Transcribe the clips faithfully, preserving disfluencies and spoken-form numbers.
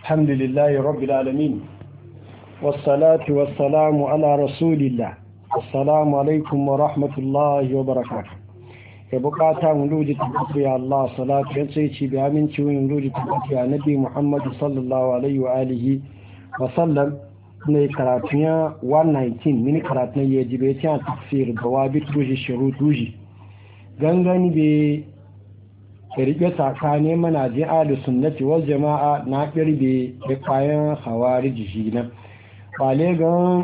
الحمد لله رب العالمين والصلاة والسلام على رسول الله. السلام عليكم ورحمة الله وبركاته. ya bukata mu lodi tabbata ya Allah salatu ya ce ci bi aminci mu lodi tabbata ya nabi Muhammad sallallahu alaihi wa alihi wa sallam ne karatu ya one nineteen mini karatu ne ya jibe ta tafsir bawabit duji shurutuji gangani be rike tsakanin manajin ahlus sunnati wal jamaa na kirbe da kayan hawariji shi na wale gan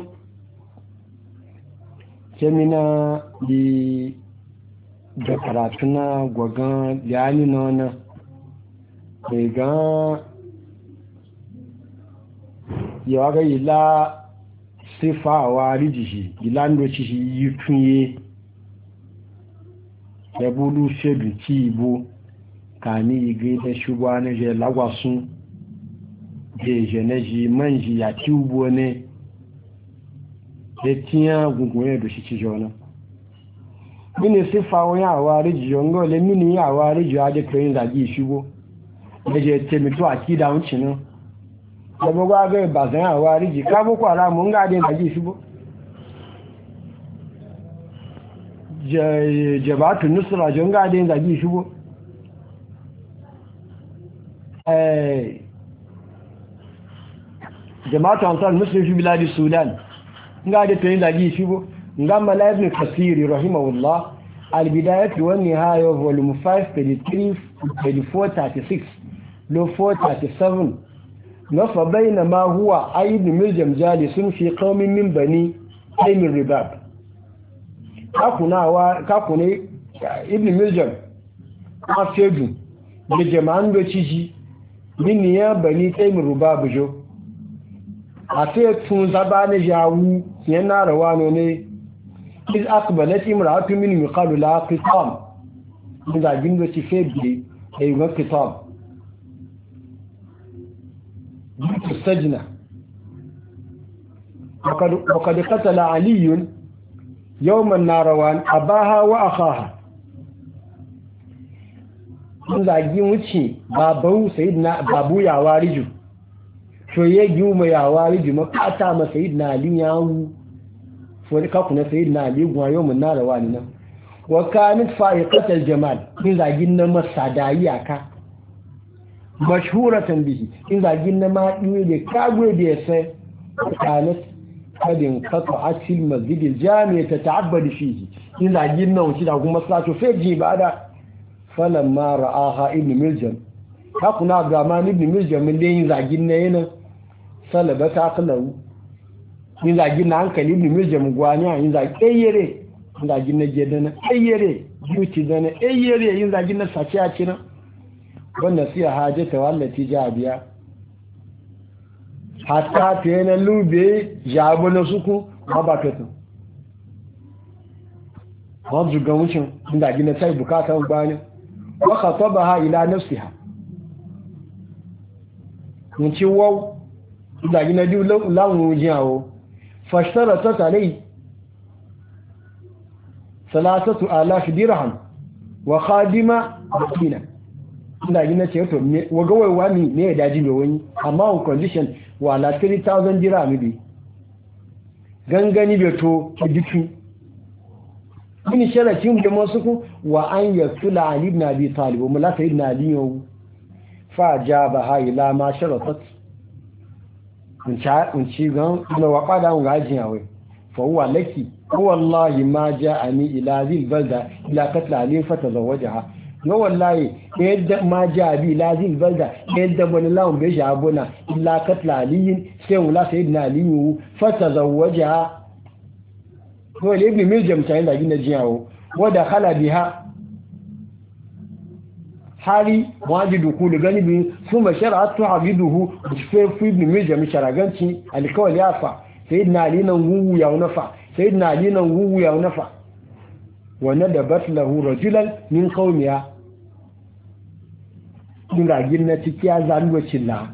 kemina di da karatu na gwagan yani na wani mai gan yawa ga ila sifawa rijishi ilandoci shi yi tunye ya bulu shedu ki ibo ka ni igwe da shugaba na je lagwasun je je na ji manji ya ki ugbo ne ya tiya gungun ya doshi ci jona mini sifa wọn yà wá rí jù yọngọ́ lè mini yà wá rí jù ajé kẹrin ìdàjí ìṣúgbó lẹ́jẹ̀ tèmi tó àkídà ń ṣìnà lọ́gbọ́gbọ́ agẹ́ ìbàzán yà wá rí jù kábókò ara mọ́ ń gáàdé ìdàjí ìṣúgbó jẹ̀bátù nùsùlà jọ ń gáàdé ìdàjí ìṣúgbó jẹ̀bátù ansar muslim fi biladi sudan ń gáàdé kẹrin ìdàjí ìṣúgbó ngamba la ibn kasiri rahimahullah al-bidayah wa nihaya volume five page three page four thirty-six lo four thirty-seven nafa bayna ma huwa ibn miljam jalisun fi qaumin min bani aymir ribab kakuna wa kakune ibn miljam afedu de jama'an do ciji min ya bani aymir ribab jo afi tun zabane jawu yana rawano ne إذ أقبلت امرأة من يقال لها قطام إذا جنبت في بلي أيها قطام جنت السجنة وقد, وقد قتل علي يوم الناروان أباها وأخاها إذا جنبت بابو سيدنا بابو يعوارج شو يجيوم يعوارج مقاطع سيدنا علي يعوارج wani kaku na sayi na aligun yau mun na rawa ni nan wa kanit fa'iqatul jamal in zagin na masadayi aka mashhuratan bihi in zagin na ma diwe da kagwe da sai kanit kadin qata'at fil masjid al jami' tata'abbad fihi in zagin na wuce da kuma sato feji bada falamma ra'aha ibn miljam kaku na abdurrahman ibn miljam min da yin zagin na yana salabata aqlahu yin zagi na hankali ibn miljam gwani yin zagi ayyere yin zagi na jedana ayyere beauty dana ayyere yin zagi na sace a cina wannan siya hajjata wallati jabiya hatta ta yana lube jabo na suku ma ba ta tun wọ́n zuga wucin yin zagi na sai bukatan gwani waka taba ha ila nafsiha mun ci wau yin zagi na biyu lawun wujin awo فاشترطت عليه ثلاثة آلاف درهم وخادمة مسكينة ina gina ce to wagawai wani ne ya daji da wani amma on condition wala three thousand dirham bi gangani da to kiditu ini sharatin da masu ku wa an yasula ali ibn abi talib wa mulaka ibn ali yau fa jaba ha ila ma sharatat unci gan na waƙada un gajin yawai fawuwa laki wallahi ma ja'ani ila zil balda ila katla alim fata zawajaha yo wallahi yadda ma ja'a bi ila zil balda yadda wani lawun bai shabuna illa katla alim sai wala sayyidina alim fata zawajaha to ibn miljam tayin da gina jiyawo wada khala biha hali wajidu kulu ganibi suma shar'atu abiduhu fi fi ibn miljam sharaganci alkawli yafa sayyidina ali nan gugu ya nafa sayyidina ali nan gugu ya nafa wa nadabat lahu rajulan min qawmiya dinga ginna tikiya zango cilla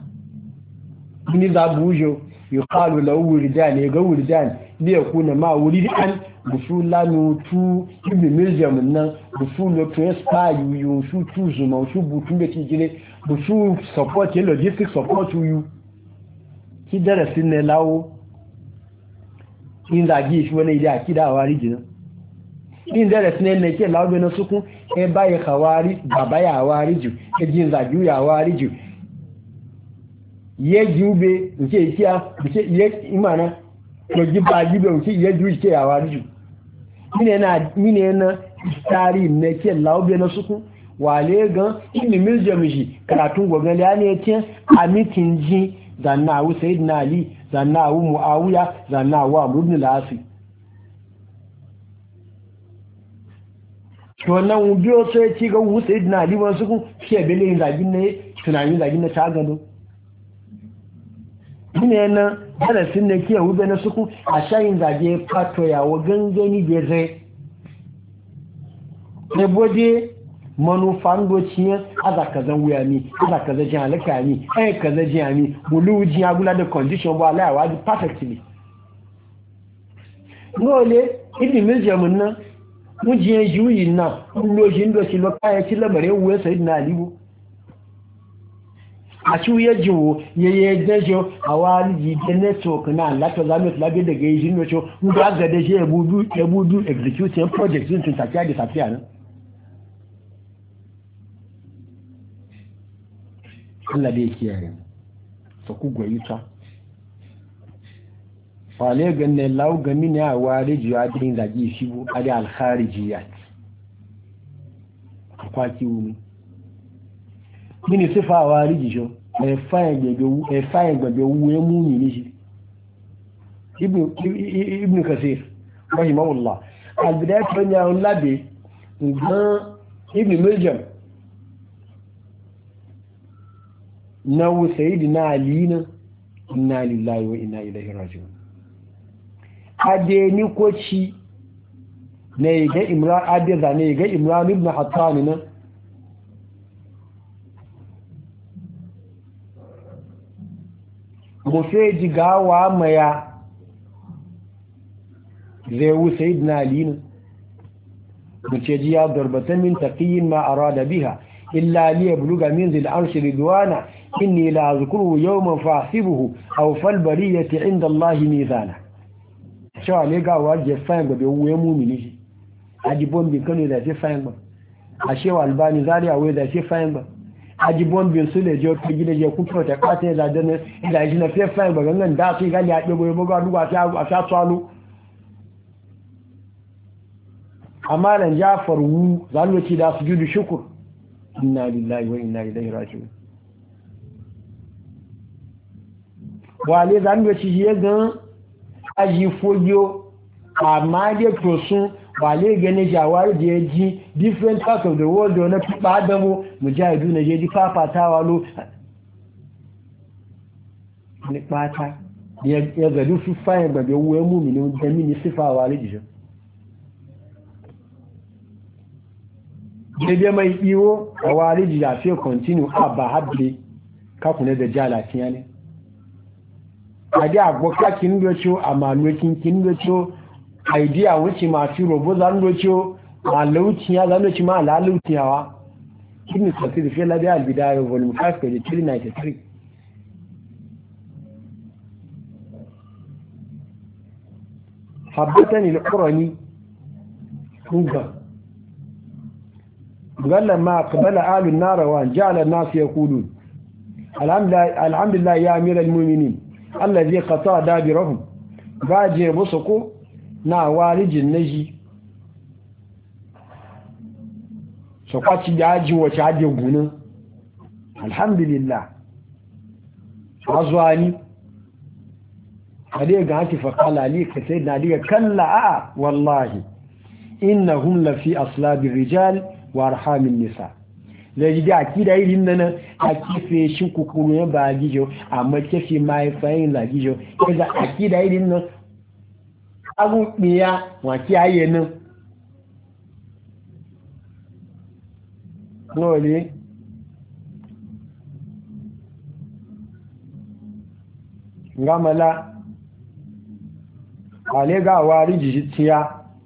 ni za bujo yuqalu lahu wuridan ga wuridan li yakuna ma wuridan bufu lanu tu ibi museum nan bufu lo to spa you su tu zuma su butu be tijire bufu support logistic support you ki darasin ne lawo in zagi shi wani da akida wariji nan in darasin ne ke lawo na sukun e baye khawari baba ya wariji e jin zagi ya wariji ye jube nke kiya nke ye imana to giba gibe nke ye ju ke ya wariji mine na mine na tari ne ke lawo na sukun wale gan ilmi museum shi karatun gogan ya ne tin a mitin ji zanna wu sayyidina ali zanna wu muawiya zanna wu amr ibn al-as to nan wu biyo sai ci ga wu sayyidina ali ba su ku ke bele zagin ne tunanin zagin na ta gado ne na darasin ne ke wu na su ku a shayin zage fato ya wa gangani da zai ne bode manufan dociyar aza kaza wuya ni aza kaza jin halaka ni ai kaza jin ni mulu jin agula da condition ba la wa perfectly ngole ibi museum nan mu je juyi na lo jin do si lo kaya ti labare wuya sayyidina alibu a ci ya jiwo yeye dejo awali ji de network na la to zamu labe daga yin no cho mu ga ga de je ebudu ebudu executing project din tun tafiya da tafiya na Allah da ya kiyaye ta ku goyi ta fale ganne lau gami ne a wari jiya din zagi shi bu a da alkharijiyat akwati wumi mini sifa a wari jiyo e fayin gbegbe e fayin gbegbe wuwe mumi ne shi ibn kasir rahimahullah albidayat ban yawon labe ga ibn miljam na sayyidina ali na inna lillahi wa inna ilaihi raji'un ade ni ko ci ne ga imran ade da ne ga imran ibn hattan na mo fe ji gawa maya zai sayyidina ali na mu ce ji ya darbatan min taqiyin ma arada biha illa li yabluga min zil arshi ridwana inni la azkuru yawman fahsibuhu aw fal bariyati inda Allah mizana shawa ne ga waje fayin gobe wuye mumini shi aji bombi kano da ce fayin ba a shewa albani zari a wuye da ce fayin ba aji bombi su le je ko gida je ku ta kata da dan da shi na fe fayin ba gangan da su ga ya dogo ya buga duwa ta a ta tsalo amma ran Jafar wu zalwaci da sujudu shukr inna lillahi wa inna ilaihi raji'un wale zan da ci ya gan aji foyo amma da to sun wale gane jawar da ya ji different parts of the world da na tuba adamu mujahidu na je di fafatawa lo ne pata ya ga du su fayin ba ga wuwe mumini da mini sifawa rijisho daidai mai iwo a wari ya fi continue abba habbe kakune da jalatiya ne a di agboka kin docho a manuwakin kin docho idea wuce masu robo zan docho ma lautiya zan doci ma lalautiyawa kin sassi da fiye labi albidaya volume five page three ninety-three habbatani al-qurani kunga قال ما قبل آل النار جعل الناس يقولون الحمد لله يا أمير المؤمنين الذي قطع دابرهم باجي بسكو نا والج النجي سقطي جاجي وشاجي غنا الحمد لله azwani hade ga ake faqala ali ka sai na diga kalla a wallahi innahum la fi aslabi rijal wa arhamin nisa da ji da akida irin nan a kife shi kukuru ya ba gijo amma kife mai fayin la gijo da akida irin nan agu biya wa kiyaye nan dole ngamala ale ga wari jitiya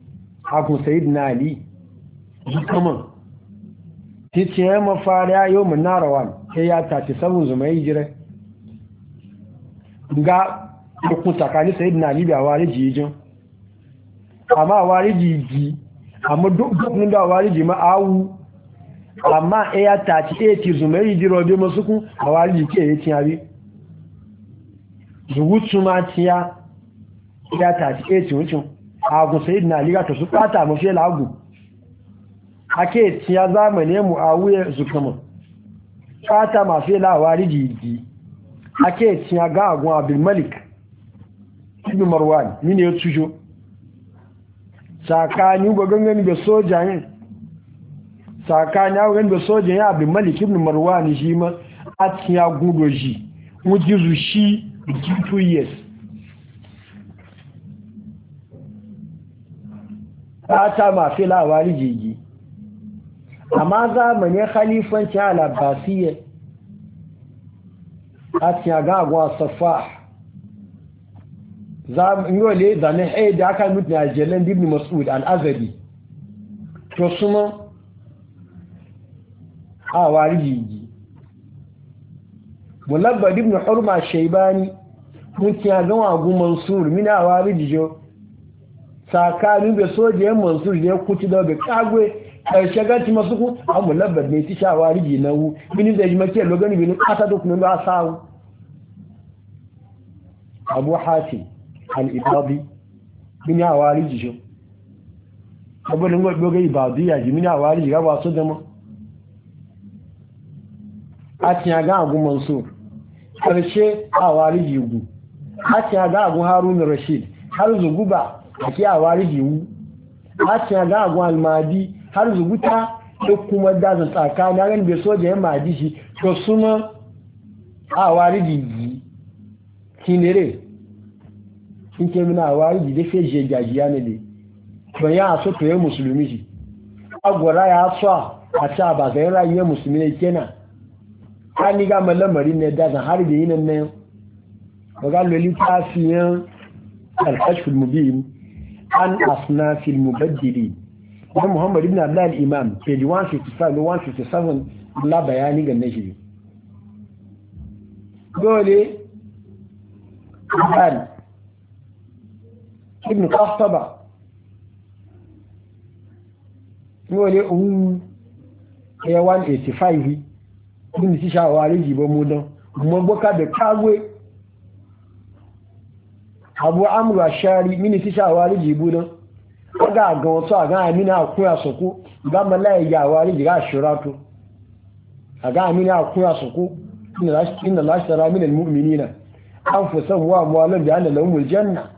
abu sayyidina ali kuma tice ya mafari ya yau mun narawan sai ya tace sabon zuma yi jira ga ku takani sayyidina ali da wariji jin amma wariji ji amma duk duk da wariji ma awu amma ya tace eti zuma yi jira bi masu ku wariji ke yi tiyabi zuwutu ma tiya ya tace eti wucin agu sayyidina ali ga to su fata mu fi lagu ake tiya zamane muawiya zukama fata ma fi lawari jiji ake tiya ga agun abdul malik ibn marwan ni ya tujo sakani go gangan da sojayen sakani go gangan da sojayen abdul malik ibn marwan shi ma a tiya gudoji mujizu shi two years fata ma fi lawari jiji amma zamanin khalifanci al-abbasiyya a cikin gagwa safa zamanin yole zane haida da aka mutu na jelen ibn mas'ud al-azadi to suma a wari jiji mulabbad ibn hurma shaybani mun kiya gawa gu mansur mina wari jijo sakani da soje mansur da ya kuci da kagwe karshe ganci masu ku abu labbar ne ti shawari ji na wu mini zai ji makiyar logani binu kata duk nan ba sawu abu hati al-ibadi mini awari ji shi abu da ngobe ibadi ya ji mini awari ji gaba su dama a tiya ga agu mansur karshe awari ji gu a tiya ga agu harun rashid har zuguba a ki awari ji wu a tiya ga agu almadi har zubuta da kuma dazin tsakani ran bai soja yan maji shi to suna a wari jiji kinere in ke mina a wari jiji da fe je gajiya ne ne to ya so to yi musulmi shi agwara ya so a ta ba ga rayuwar musulmi ne kenan an ni ga malamari ne dazin har da yin nan ba ga loli tafiyan al-kashf al-mubin an asnafil mubaddilin na Muhammad ibn Abdullah al-Imam page one fifty-five to one fifty-seven la bayani ga nashi dole al ibn Qahtaba dole u ya one eighty-five din si shawari jibo mu don mo boka da kagwe Abu Amr Ashari mini si shawari jibo don ga ga wato aga amina akuya soko ga malai ya wari diga shuratu aga amina akuya soko inna lash inna lash tara min almu'minina anfusahum wa amwalahum bi anna lahumul janna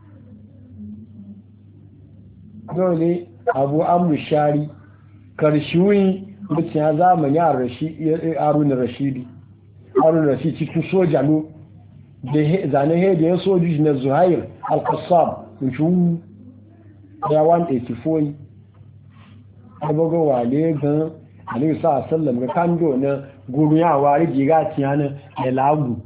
dole abu amru shari karshuwi mutun zamani ar-rashidi harun rashidi harun rashidi cikin soja no da zane he da sojoji na zuhair al-qassab mun ya one eighty-four abubuwa wale gan alayhi sallam ga kando na guru ya wari jiga tiyana da lagu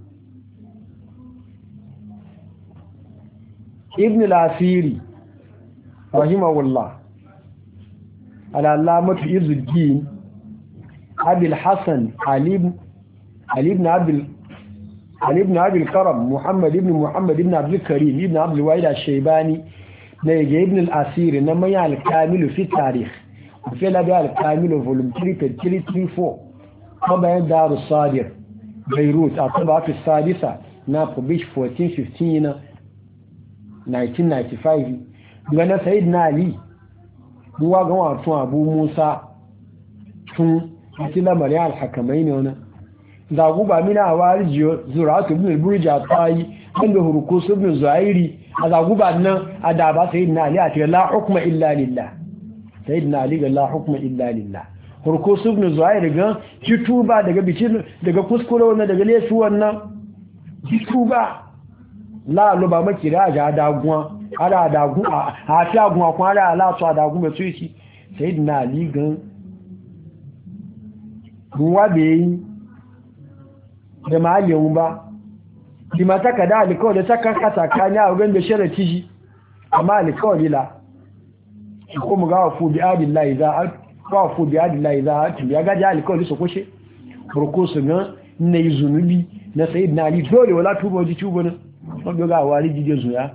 ibn al-asiri rahimahullah al-allamatu izuddin abul hasan ali ali ibn abdul ali ibn abdul karam muhammad ibn muhammad ibn abdul karim ibn abdul wahid al-shaybani na yage ibn al-asiri na manya al-kamilu fi tarikh fi labi al-kamilu volume three page three thirty-four kuma bayan daru sadir beirut a taba fi sadisa na publish fourteen fifteen na nineteen ninety-five gana sayid na ali ruwa ga wato abu musa tun ati lamari al-hakamai ne wani zagu ba mina a warijiyo zuratu ibn al-burja tayi wanda hurukus ibn zuhairi a zaguba nan a da ba sayyidina ali a ce la hukma illa lillah sayyidina ali ga la hukma illa lillah hurkus ibn zuhairi ga ki tuba daga bicin daga kuskure wannan daga lesu wannan ki tuba la lo ba maki da ja daguwa ara dagu a fi agun akun ara la so dagu me su yi sayyidina ali gan ruwa be da maliyun ba di mata ka da alikawar da ta kan kasa kanya a wurin da sharati shi amma alikawar la ko mu ga fu bi adillahi za a ko fu bi adillahi za a ya ga jali ko su kushe burko su ga ne zunubi na sayyidina ali dole wala tubo ji tubo ne ko ga wari jije zuya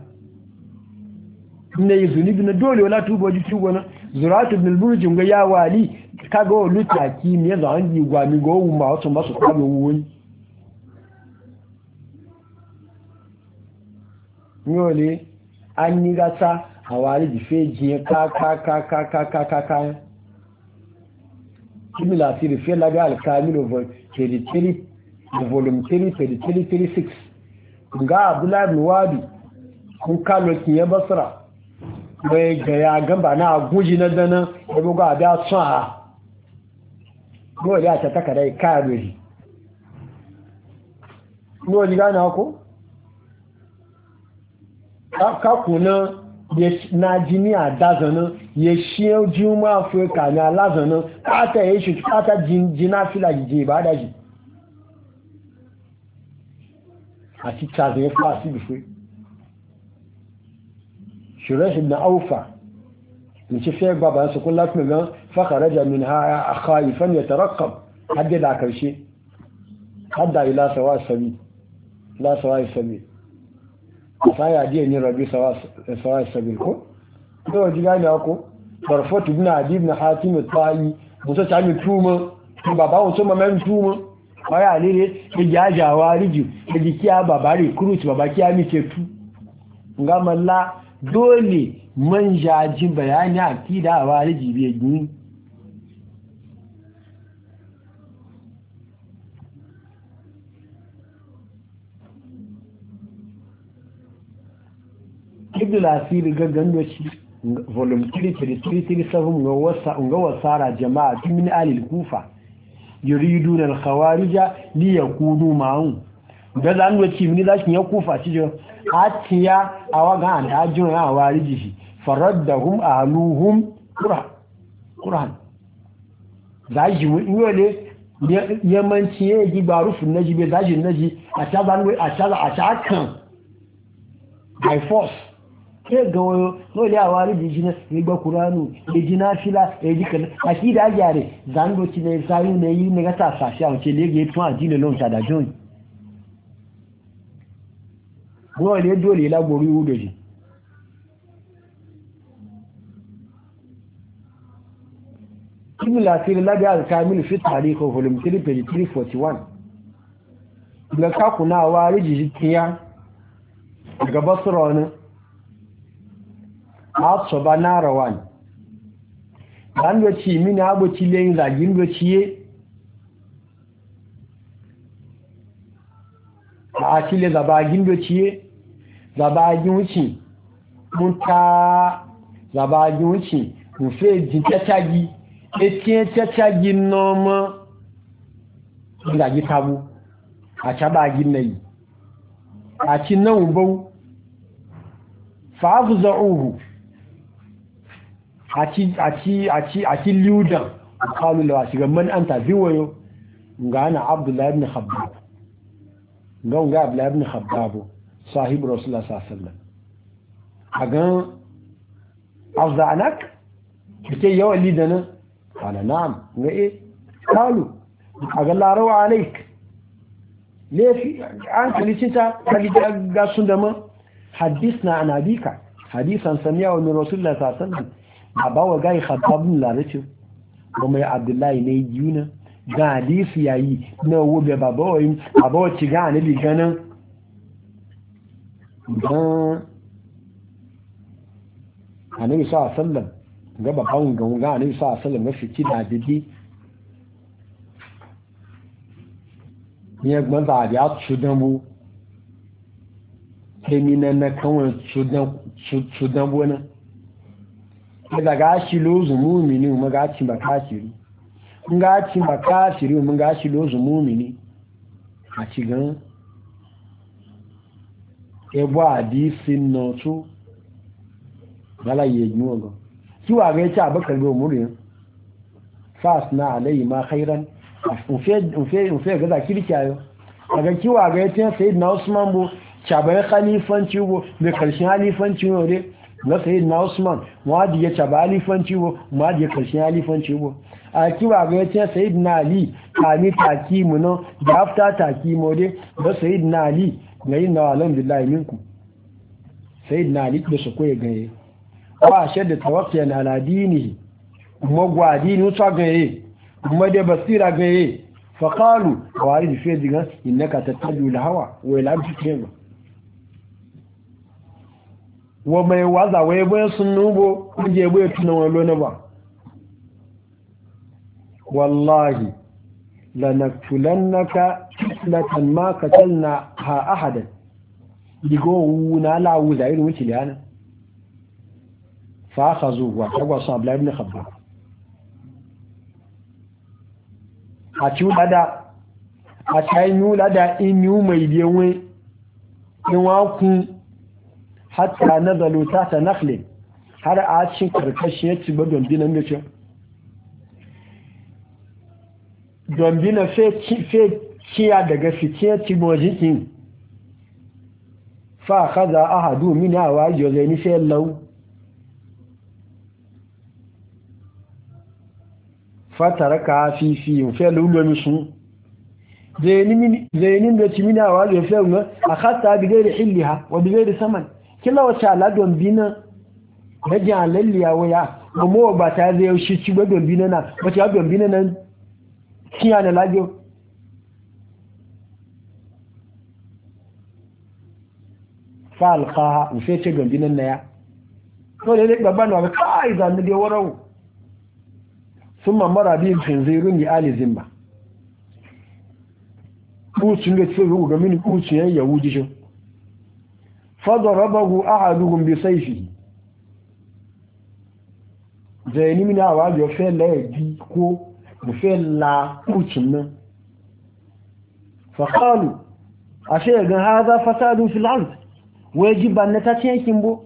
ne zunubi na dole wala tubo ji tubo ne zuratu ibn al-burj ga ya wali kaga lutaki ne za an yi gwami go wu ma wato masu kabe wuwun yole an yi gasa hawari di feji ka ka ka ka ka ka ka ka kimila fi fe laga al-kamil of thirty-three volume three thirty-three thirty-six ga abdullah ibn wadi kun kalo kiyan basra bai ga ya gamba na guji na dana ya buga a biya son a dole ya ta taka dai kaya doji dole gana ko ka kuna na jini a dazana ya shiye juma afirka na lazana kata ya shi kata jina fila jije ba da shi a ci caza ya fi asi bife shirash ibn aufa in ci fiye baba su kula fi gan fakaraja min ha a khaifan ya tarakkab hadda da karshe hadda ila sawa sabi ila sawa sabi sai ya je ni rabi sawa sawa sabi ko to ji gani ko barfatu ibn adi ibn hatim at-ta'i musa ta mi tuma baba o so ma men tuma baya ne ne ya jawa riji da jikiya baba recruit baba kiya mi ce tu ngamalla dole man jaji bayani a kida a wari jibe gini ibn asiri gaggan doci volume three thirty-three thirty-seven ga wasara jama'a min alil kufa yuriduna al-khawarija li yakunu ma'un da zan doci min zashin ya kufa ci jo atiya awaga da ajun ya wariji shi faraddahum ahluhum qur'an qur'an zaji wole yamanci ya ji barufin naji be zaji naji a ta zan a ta a ta kan by force ke ga wole ya wariji shi ne gba qur'anu e ji nafila e ji kan akida jare zan do ci ne sai ne yi ne ga ta sashi a ce lege tun ajine lon ta da jon dole dole la gori udo ji ibn al-asir la ga al-kamil fi tarikh volume three page three forty-one ga ka kuna wariji jikiya daga basra ne a so bana rawan dan do ci mini abo ci len za gin do ciye a ci le za ba gin do ciye zabagin wuce mun ta zabagin wuce mun fe jin tachagi etien tachagi nomo ngaji tabu a chabagin nayi a ci nan bau fa afza'uhu a ci a ci a ci a ci liudan qalu la shiga man anta ziwayo ngana abdullahi ibn khabbab ngonga abdullahi ibn khabbab صاحب رسول الله صلى الله عليه وسلم أقول أفضعنك كي يولي دنا قال نعم إيه قالوا أقول لا روى عليك ليه في عنك لسنتا قال قاسون دما حدثنا عن أبيك حديثا سميعه من رسول الله صلى الله عليه وسلم أباوة قاي خطاب من لارته وما عبد الله نيجيونا قال حديث يأي نوو ببابوين أباوة تيغان اللي كان don annabi sallallahu alaihi wasallam ga babban gunga annabi sallallahu alaihi wasallam fiti da didi ne gban da ya tsudan bu kemina na kawai tsudan tsudan bu na daga shi lozu mu'mini mun ga ci bakashiri mun ga ci bakashiri mun ga shi lozu mu'mini a ci gan ebo hadisin no tu bala yejnu go kiwa ga yace abakar go murin fasna alai ma khairan ufe ufe ufe ga da kirkiyayo daga kiwa ga yace sayyidina usman bu chabai khalifanci bu da karshen khalifanci ne na sayyidina Usman muwaji ya taba alifanci wo muwaji ya karshen alifanci wo a kiwa ga yace sayyidina Ali kami takimu no da after takimu dai da sayyidina Ali yayin na alhamdulillah minku sayyidina Ali da su koyi gaye wa shadda tawakkiyan ala dinihi magwa dini to gaye kuma da basira gaye fa qalu wari fi diga innaka tattabi'ul hawa wa la tusiba wa mai waza wai bai sun nubo kuje bai tuna wani na ba wallahi lanaktulannaka latan ma katalna ha ahadan digo wuna lawu da irin wuce yana fa khazu wa tagwa sa abla ibn khabbab a ci lada a tayi lada in yu mai biyewe in wa ku hatta nazalu tata nakhlin har a cikin karkashin ya ci ba don binan da ce don bina fe kiya daga fice ci mojikin fa kaza ahadu min awa yozaini fe law fa taraka fi fi fe lulu misun zainin da ci min awa yo fe nga akhata bi gairi hilliha wa bi gairi saman kila wata ala don bina da jalalliya waya kuma ba ta zai shi ci ba don bina na wata don bina nan kiya da lajo fa alqaha in sai ce don bina na ya to da dai babban wa kai da ne warau summa mara bi khinzirun li ali zimma kucin da ce ga mini kucin yahudi shi فضربه أحدهم بسيفه زيني من أواجه فين لا يجيكو وفين لا كوتشن فقالوا أشياء هذا فساد في الأرض ويجب أن نتاتيكم بو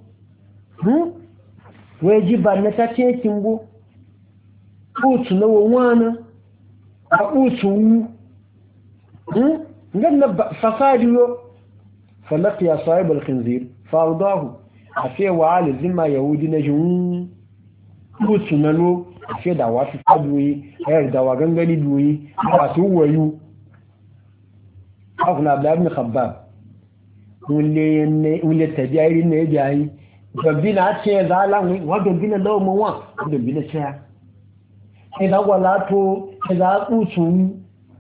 ويجب أن نتاتيكم بو كوتشن ووانا كوتشن نجد فساد يو فلقي صاحب الخنزير فارضاه افي وعلى الذمه يهودي نجون كوتنالو افي دا واتو تدوي هير دا وغنغني دوي واتو ويو اغنى ابن خباب ولي ولي تجايري ne jayi gabina ce zalan wa gabina lawo mu wa gabina ce sai da wala to sai da kutu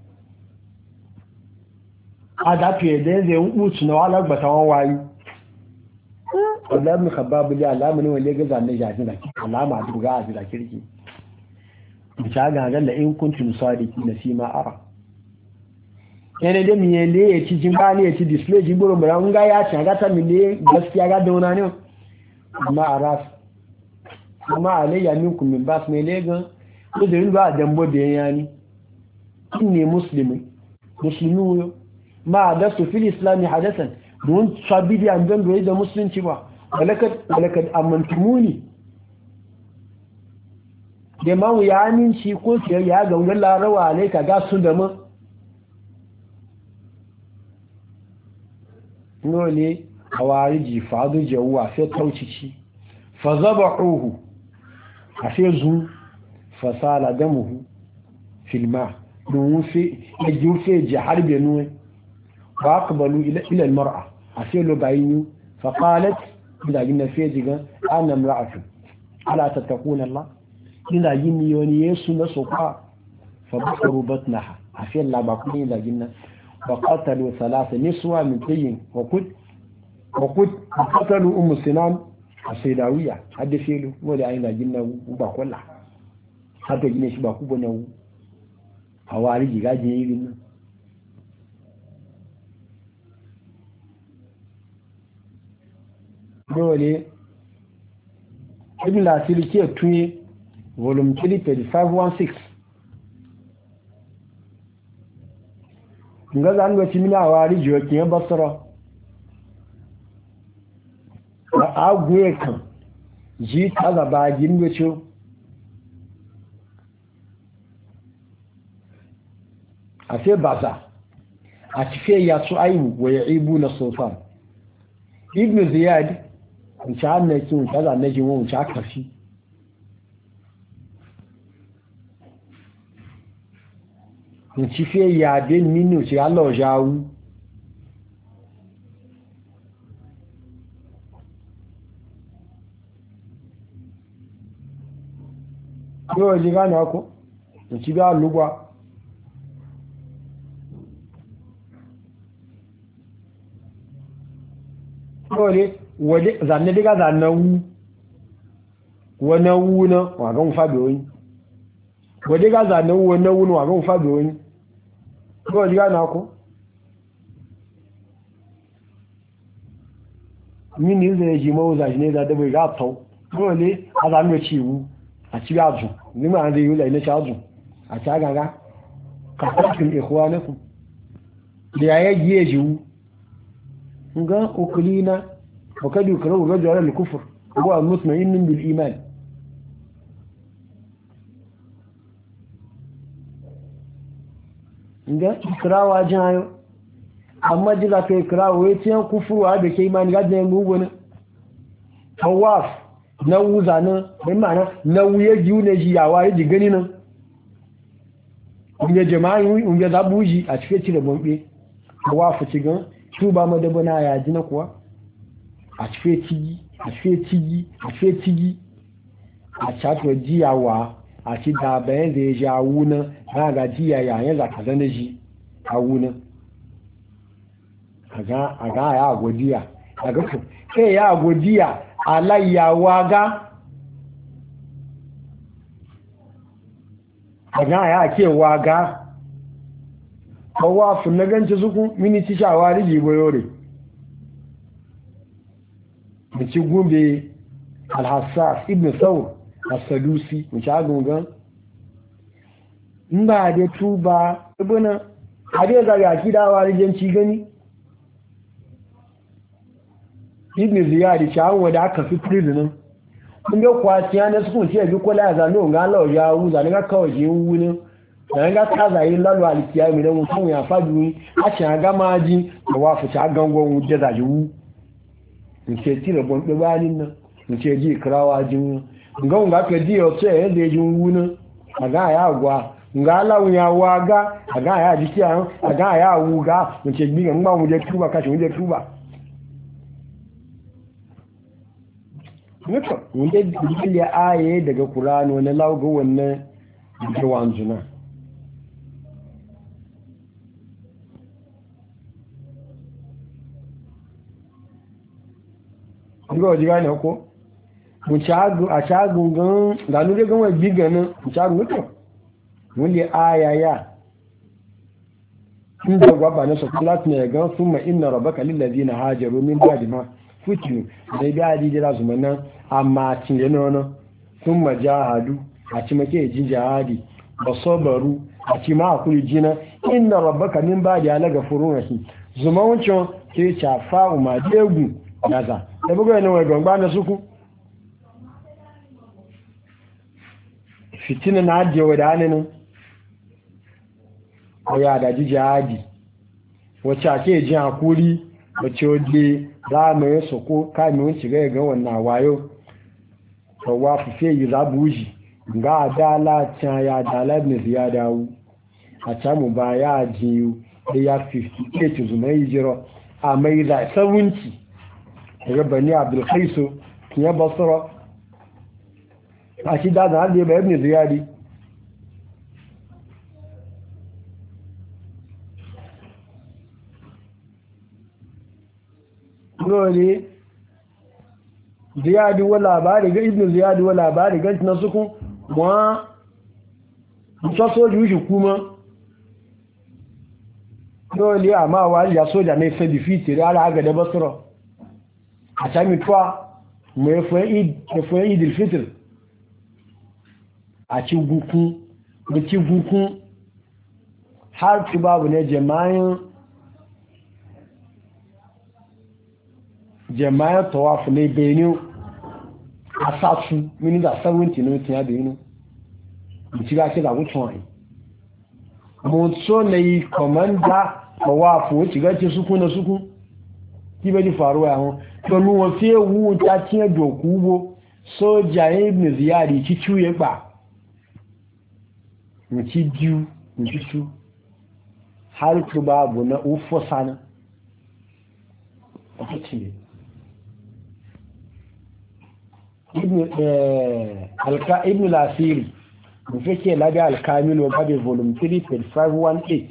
adafiye da zai wuce na wala gbata wan wayi wallahi khabab da alama ne wanda ga zanne jaji da alama duga a da kirki bisa ga ga la in kuntum sadiki na fi ma ara yana da miye le ya ci jin bani ya ci display jin buru bara ga ya ci ga ta mile gaskiya ga dauna ne amma araf kuma alayya minkum min bas ne le ga ko da ba dambo da yani inni muslimi muslimu ma da su fil islami hadasan don sabidi an dan doyi da musulunci ba walakad walakad amantumuni da ma ya aminci ko ce ya ga wannan larawa alaika ga su da mu nole hawariji fadu jawwa sai taucici fa zabahu afizu fasala damuhu fil ma don fi yajufe ji harbe nuwe فأقبلوا إلى إلى المرأة أسئلوا بعينه فقالت إذا جينا في جيجا أنا امرأة ألا تتقون الله إذا جيني يوني يسونا سوقا فبصروا بطنها أسئل لا بقوني إذا جينا وقتلوا ثلاثة نسوة من تين وقد وقد قتلوا أم سنان السيداوية هذا فيلو ولا عين جينا وبقولها هذا جينا شباكو بناو هواري جيجا جينا dole ibn lasiri ke tuye volume three page five sixteen nga zan ga timina wari jokin ya basara a agwe kan ji ta ga bagin wuce a sai baza a cife ya su ayu wa ya'ibu na sofan ibn ziyad in ci annaki in ci zanne jin in ci kafi in ci fiye yade nínú ci Allah jawu yóò jí gánà ọkọ̀ in ci bí alúgbà dole waje zanne diga zanne wu wani wu na wagon fabi wani waje ga zanne wu wani wu na wagon fabi wani dole diga na ku mini zai ji mawuza shi ne da dabai ga tau dole a zanne ci wu a ci gazu nima an zai yi lai na cazu a ci agaga kasashin ikuwa na ku da ya yi giye ji wu nga ukulina وقد يكره الرجل على الكفر هو مطمئن بالإيمان nga ikrawa jayo amma diga kai ikrawa yace yan kufuru a da ke imani ga da ngugo ne tawaf na wuza nan bai mana na wuye jiu ne ji yawa ji gani nan unje jama'i unje zabuji a cikin cire bombe tawaf ci gan tuba madabana ya ji na kuwa a cife tigi a cife tigi a cife tigi a chatwa jiyawa a ci da bayan da ya ji a wuna na ga jiya yayin za ka zana ji a wuna a ga ya godiya a ga kai ya godiya alayyawa ga a ga ya ke waga kawafin na ganci suku miniti shawari jigoyore da ci gumbe alhassas ibn saur as-sadusi mu sha gungan in ba da tuba ibuna hade ga ya kidawa rijin ci gani ibn ziyadi cha wanda aka fi prison kun ga kwatiya na su ce bi kola za no ga lawo ya wu za ga kawai ji wu ne dan ga ta zai lalu alkiya mi dan mutum ya fadu a ci ga maji da wafu ta gangon wu da zaji wu nke tire bon pe banin nan nke ji krawa jin ngon ga ka ji o se de jin wuna aga ya gwa nga lawu ya waga aga ya ji kiyan aga ya wuga nke bi ga ngba mu je tuba kashi mu je tuba mutum wanda dukkan aye daga Qur'ani na lawu ga wannan jawan juna ngo ji gane ko mu chagu a chagu gan da nu de gan wa bigan mu chagu to mun li aya ya inda gwaba na sokulat ne gan summa inna rabbaka lil ladina hajaru min ba'di ma futinu dai da di da su manan amma tinje nono summa jahadu a ci make ji jihadi basabaru a ci ma akuri jina inna rabbaka min ba'di ala gafurun rahim zuma wancan ke chafa uma degu naza da bugu ne wai gongba na suku fitina na ajiye wa da hannun ko ya da jihadi wacce ake jin hakuri wacce wadda za mu yi soko kamin shiga ga wannan wayo kawo fufe yi zabuji ga adala can ya adala ibn ziyadawu a camu ba ya jiyu da ya fifty-eight zuma yi jiro a mai za sabunci daga bani abdulkaiso kiyan basura a shi da zan haɗe ba ibn ziyadi dole ziyadi wa labari ga ibn ziyadi wa labari ga na suku wa musa soji shi kuma dole amma wali ya soja mai sabi fitiri ala aga da basura a sami tuwa mai fuyen idil fitir a ci gukun da ci gukun har ci babu ne jama'in jama'in tawafu ne benin a satu mini da seventy ne tiya benin da ci gashi da wucin wani mutso na yi komanda tawafu wuce gaci suku na suku ki be di faruwa yawon to nu won fi wu ta ti ejo kubo soja ibn ziyadi ti chuye pa mu ci ju mu ci chu har ku babu na ufo sana a cikin ibn eh alka ibn al-asiri mu fake labi al-kamil wa babu volume three page five eighteen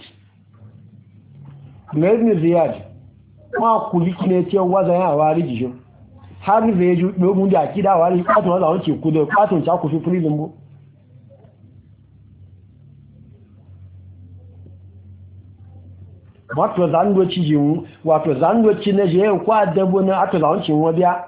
ibn ziyad ma ku yi kine ce waza ya wari jijo har zai ju domin da kida wari katon waza wuce ku da katon ta ku fi prison bo wato zangoci jiwu wato zangoci na je kwa dabo na aka zawancin wabiya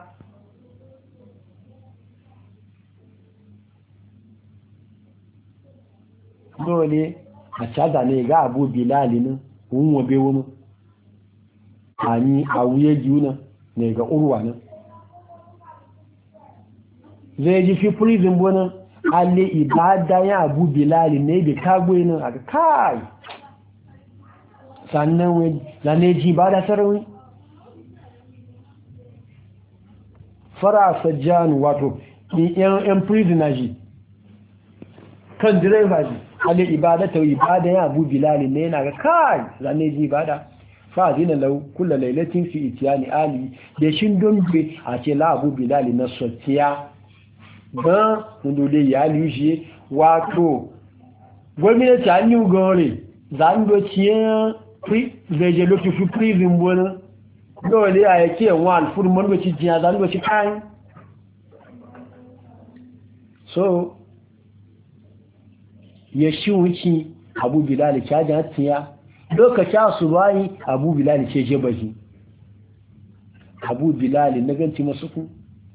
dole a cada ne ga abu bilali nan wun wabe wani ani a wuye juna ne ga urwa nan zai ji fi prison bonan alle ibada ya abu bilali ne da kagwe nan a kai sannan zane ji ba da sarari fara sajjanu wato yan prisoner ji kan driver ji hali ibada ta ibada ya abu bilali ne yana ga kai zane ji ibada fa zina lau kula lailatin fi itiyani ali da shin don be a ce la abu bilali na sotiya don hundule ya liye wato gwamnati an yi gore zan do ciyen zai je lokaci fi prison wani dole a yake yawan alfurman wace jiya zan wace kayan so ya shi wuce abu bilali cajin hatiya lokaci a su bayi abu bilali ce je baji abu bilali na ganci masu ku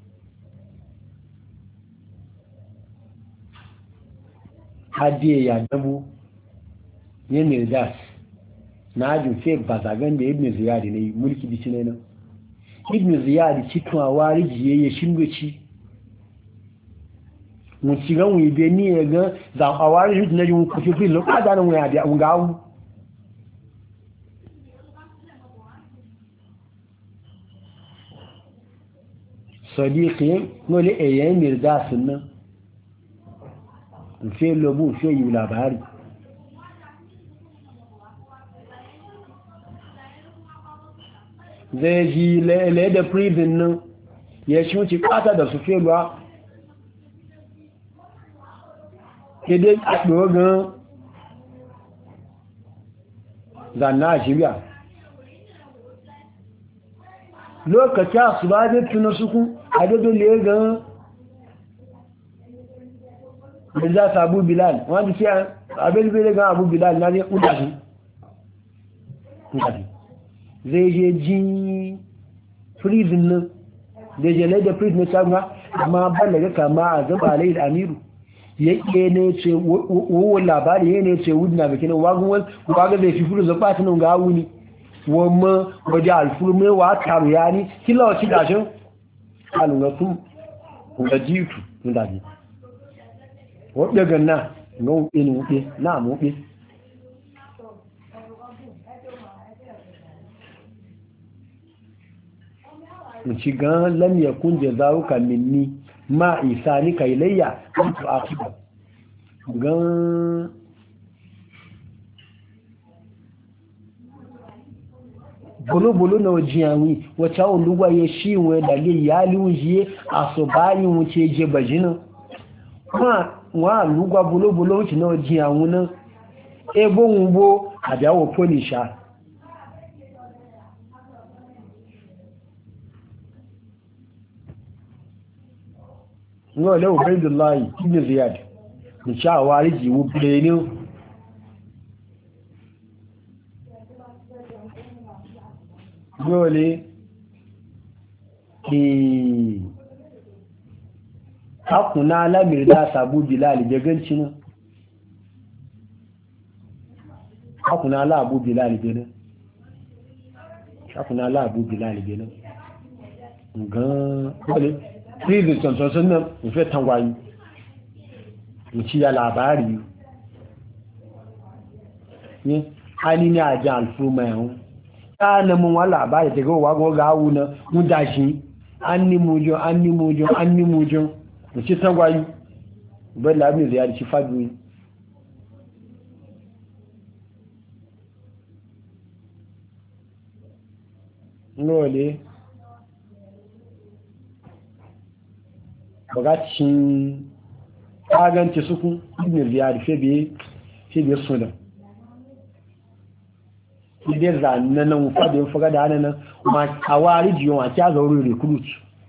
hadiye ya dabo ya mirdas na ajin fe ba zagen da ibn ziyadi ne mulki bici ne nan ibn ziyadi cikin awari jiye ya shingoci mun ci gan wi be ni ya ga za awari shi ne yun ku fi lo kada nan ya da ungawu sadiqi no le eyen mirdas nan fe lobu fe yi labari zai ji lele da prison nan ya shi wuce kata da su feluwa kede a dogon zanna shirya lokaci a su ba zai tuna suku a daidai legan da za su abu bilal wanda ke abin bai gan abu bilal na zai ƙudashi zai je ji prison nan da je da prison ta ga amma ban daga kama a zaba lai da amiru yake ne ce wo labari ne ce wudna bikin wagun waga zai fi furu zaba tunan ga wuni wamma waje alfurme wa taru yani kila wacce dashin alungatu ga jitu da ji wadda ganna ga wuɗe ne wuɗe na mu wuɗe ci gan lam yakun jazauka minni ma isani kailayya an tu'aqiba gan bolo bolo na wajiyawi wata oluwa ye shi won da le yali unje asobayi won che je bajina ma wa lugwa bolo bolo ti na wajiyawu na ebo unbo ajawo polisha no le ubaidullahi ibn ziyad in sha wariji wu pleni dole ki hakuna lamir da sabu bilal da ganci ne hakuna la abu bilal da ne hakuna la abu bilal da ne gan dole prison sansosun nan rufe tangwayi wuci ya labari ne hali ne a ji alfurma yawon kana mun wala ba da daga wago ga wuna mun dashi an ni mujo an ni mujo an ni mujo mu ci tagwayi bai labi ziyar ci fadu nole bagacin kaganci suku ibn ziyar febe febe sunan idai zanen nan fadin faga da hannun ma a wari jiyon a kya zaure recruit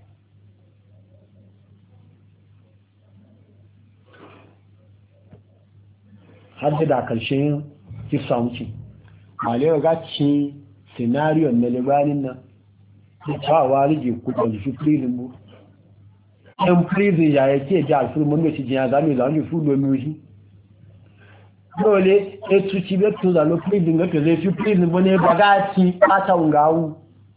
hadda da karshen kisa wuce malewa gaci scenario na libanin nan ta cewa wari ji kudin shi prison bu yan prison ya yake ji alfirman da shi jiya zami zaune su domin shi dole e tuci be to da lo prison ga to zai fi prison bane bagati ata ungawu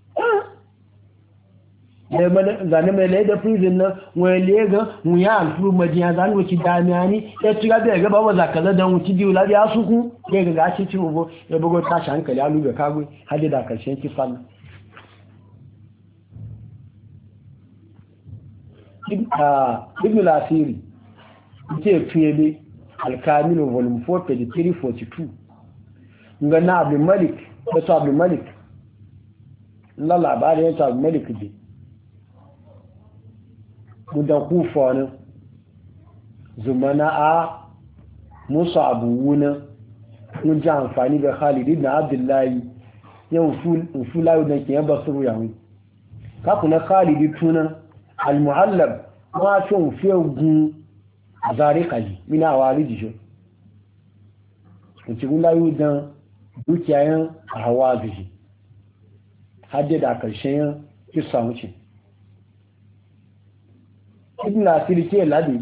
da man zane mai da prison na wele ga mu ya alfu majiya zan wuci damiani e tuga be ga ba za kaza dan wuci diu la ya suku ke ga gashi ci ubo e bugo tashi hankali alu ga kago hade da karshen kifan ibn al-asiri ke fiye alkamilu volume four page three forty-two nga na abdul malik da abdul malik la labarin ya abdul malik bi muda kufa ne zumana a musa abuwuna mun ji amfani da khalid ibn abdullahi yau ful fulayu da ke yaba suru yawo ka kuna khalid tuna al muallab ma shon fiye zare kaji mina wari jijo cikin layu don dukiyayen hawa zuji hajji da karshen kisa wuce ibn asiri ke ladi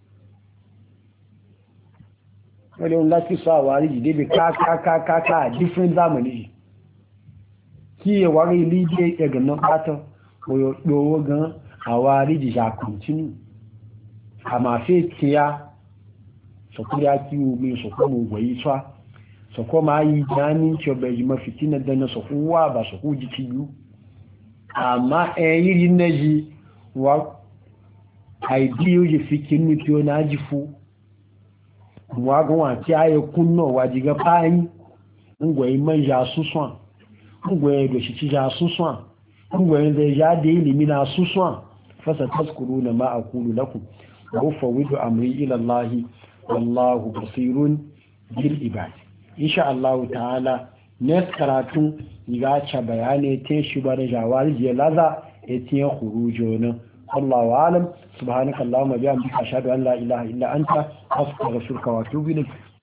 wadda yin lati sa wari ji dai kakakakaka a different zamani ji kiye wari lije ya ganin fatan koyo dowo gan a wari ji ja continue a mafi tiya sọkú ya kí omi sọkú mú wẹ̀yí tọ́ sọkú ma yi jami tí ọbẹ̀ yìí ma fìtí na dana sọkú wà bá sọkú jí ti yú àmá ẹ̀yí rí na yí wà àìdí yóò yẹ fi kí ní tí ó náà jí fún wà gan wà tí a yẹ kún náà wà jíga fáyín ngwẹ̀ ma ya súnsùn ngwẹ̀ dòṣìṣì ya súnsùn ngwẹ̀ da ya da ilimi na súnsùn fasa taskuru na ma a kulu lakum وأفوض أمري إلى الله والله بصير بالعباد إن شاء الله تعالى نذكراتم يغاچا بياني تشبر جوال جلازا اتين خروجنا والله أعلم سبحانك اللهم وبحمدك أشهد أن لا إله إلا أنت أستغفرك وأتوب إليك